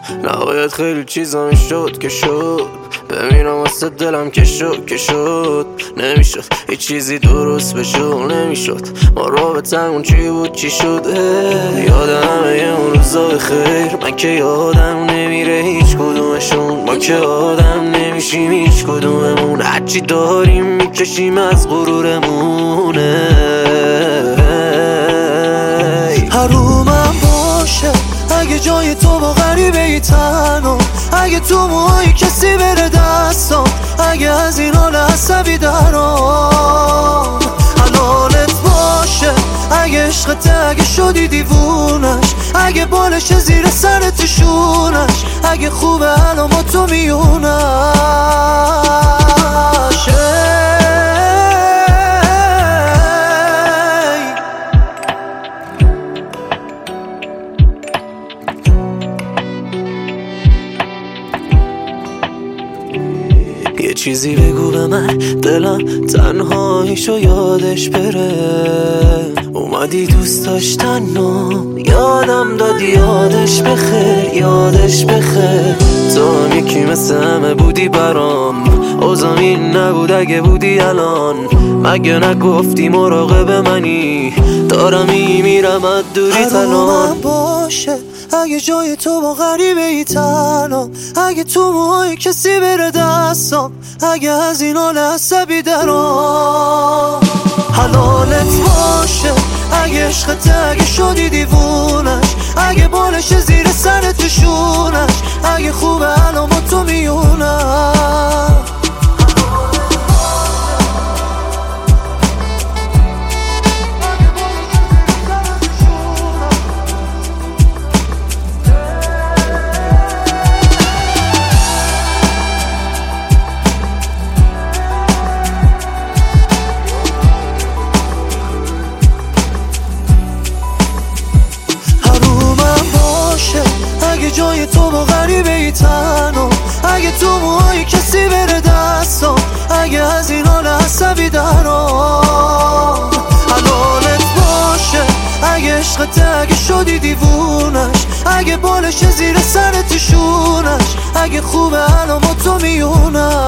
نباید خیلی چیزا میشد که شد، ببینم واسه دلم که شد نمیشد هیچ چیزی درست بشه و نمیشد ما رابطمون چی بود چی شد. یادمه اون روزا بخیر، من که یادم نمیره هیچ کدومشون، ما که آدم نمیشیم هیچ کدوممون، هرچی داریم میکشیم از غرورمونه. حرومم باشه اگه جای تو با غریبه ای تنها، اگه تو موهای کسی بره دستم، اگه از این حال عصبی درام حلالت باشه، اگه عشقت اگه شدی دیوونش، اگه بالش زیر سرت شونش، اگه خوبه الان با تو میونش. یه چیزی بگو به من، دلم تنهاییشو یادش بره، اومدی دوست داشتنم یادم دادی، یادش بخیر تو هم یکی مثل همه بودی برام، اوضاع این نبود اگه بودی الان، مگه نگفتی مراقب منی دارم میمیرم از دوری تنام. باشه اگه جای تو با غریبه ای تنها، اگه تو موهای کسی بره دستم، اگه از این حال عصبی درام حلالت باشه، اگه عشقت اگه شدی دیوونش، اگه بالش زیر سرت شونش، اگه خوبه الان با تو میونم. اگه جای تو با غریبه ای تنها، اگه تو موهای کسی بره دستم، اگه از این حال عصبی درام حلالت باشه، اگه عشقت اگه شدی دیوونش، اگه بالش زیر سرت شونش، اگه خوبه الان با تو میونم.